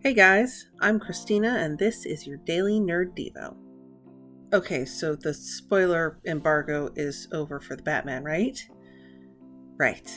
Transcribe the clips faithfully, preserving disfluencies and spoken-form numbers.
Hey guys, I'm Christina and this is your Daily Nerd Devo. Okay, so the spoiler embargo is over for the Batman, right? Right.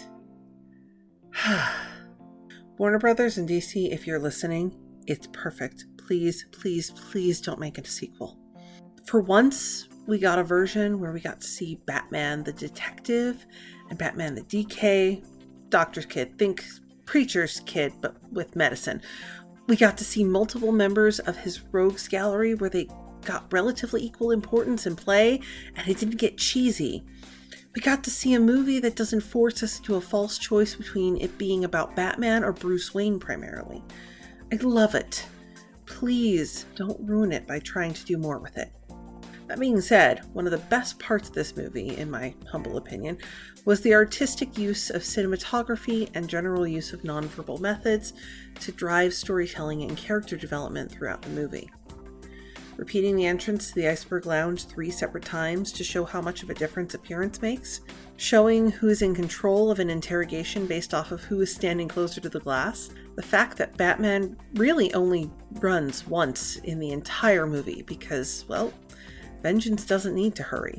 Warner Brothers and D C, if you're listening, it's perfect. Please, please, please don't make it a sequel. For once, we got a version where we got to see Batman the detective and Batman the D K, doctor's kid, think preacher's kid, but with medicine. We got to see multiple members of his rogues gallery where they got relatively equal importance in play, and it didn't get cheesy. We got to see a movie that doesn't force us into a false choice between it being about Batman or Bruce Wayne primarily. I love it. Please don't ruin it by trying to do more with it. That being said, one of the best parts of this movie, in my humble opinion, was the artistic use of cinematography and general use of nonverbal methods to drive storytelling and character development throughout the movie. Repeating the entrance to the Iceberg Lounge three separate times to show how much of a difference appearance makes, showing who is in control of an interrogation based off of who is standing closer to the glass, the fact that Batman really only runs once in the entire movie because, well, vengeance doesn't need to hurry.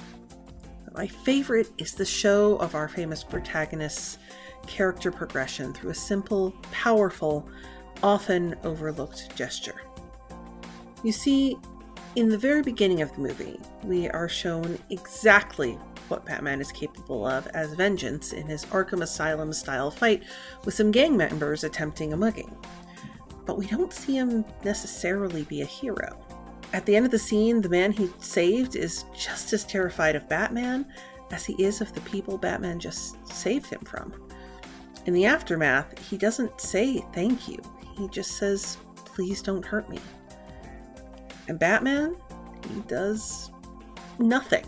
My favorite is the show of our famous protagonist's character progression through a simple, powerful, often overlooked gesture. You see, in the very beginning of the movie, we are shown exactly what Batman is capable of as vengeance in his Arkham Asylum-style fight with some gang members attempting a mugging. But we don't see him necessarily be a hero. At the end of the scene, the man he saved is just as terrified of Batman as he is of the people Batman just saved him from. In the aftermath, he doesn't say thank you. He just says, please don't hurt me. And Batman, he does nothing.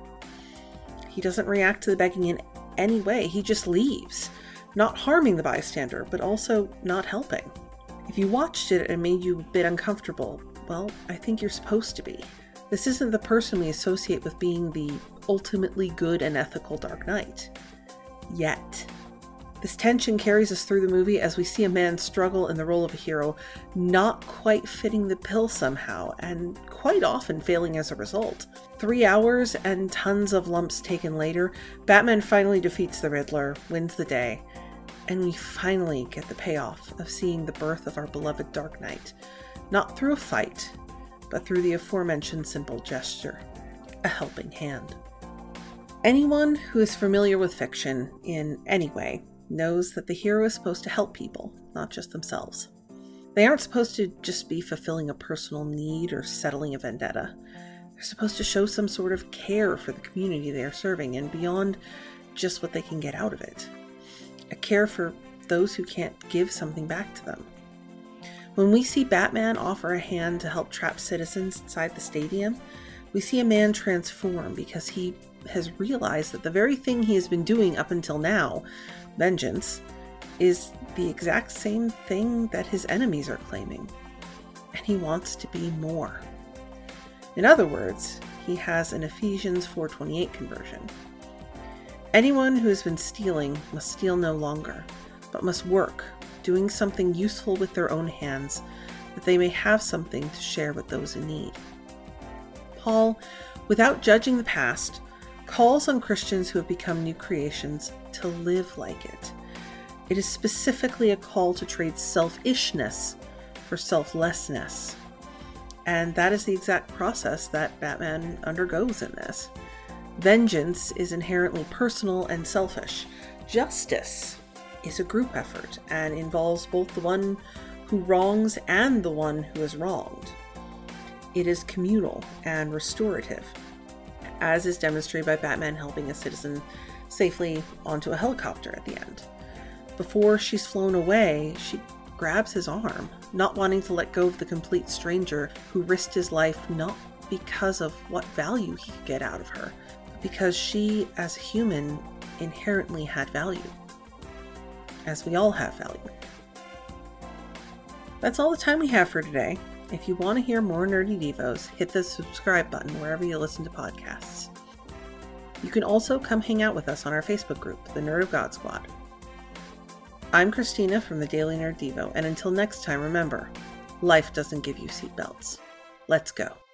He doesn't react to the begging in any way. He just leaves, not harming the bystander, but also not helping. If you watched it and made you a bit uncomfortable, well, I think you're supposed to be. This isn't the person we associate with being the ultimately good and ethical Dark Knight. Yet. This tension carries us through the movie as we see a man struggle in the role of a hero, not quite fitting the bill somehow, and quite often failing as a result. Three hours and tons of lumps taken later, Batman finally defeats the Riddler, wins the day, and we finally get the payoff of seeing the birth of our beloved Dark Knight. Not through a fight, but through the aforementioned simple gesture, a helping hand. Anyone who is familiar with fiction in any way knows that the hero is supposed to help people, not just themselves. They aren't supposed to just be fulfilling a personal need or settling a vendetta. They're supposed to show some sort of care for the community they are serving and beyond just what they can get out of it. A care for those who can't give something back to them. When we see Batman offer a hand to help trapped citizens inside the stadium, we see a man transform because he has realized that the very thing he has been doing up until now, vengeance, is the exact same thing that his enemies are claiming. And he wants to be more. In other words, he has an Ephesians four twenty-eight conversion. Anyone who has been stealing must steal no longer, but must work, doing something useful with their own hands, that they may have something to share with those in need. Paul, without judging the past, calls on Christians who have become new creations to live like it. It is specifically a call to trade selfishness for selflessness. And that is the exact process that Batman undergoes in this. Vengeance is inherently personal and selfish. Justice is a group effort and involves both the one who wrongs and the one who is wronged. It is communal and restorative, as is demonstrated by Batman helping a citizen safely onto a helicopter at the end. Before she's flown away, she grabs his arm, not wanting to let go of the complete stranger who risked his life not because of what value he could get out of her, but because she, as a human, inherently had value. As we all have value. That's all the time we have for today. If you want to hear more Nerdy Devos, hit the subscribe button wherever you listen to podcasts. You can also come hang out with us on our Facebook group, the Nerd of God Squad. I'm Christina from the Daily Nerd Devo, and until next time, remember, life doesn't give you seatbelts. Let's go.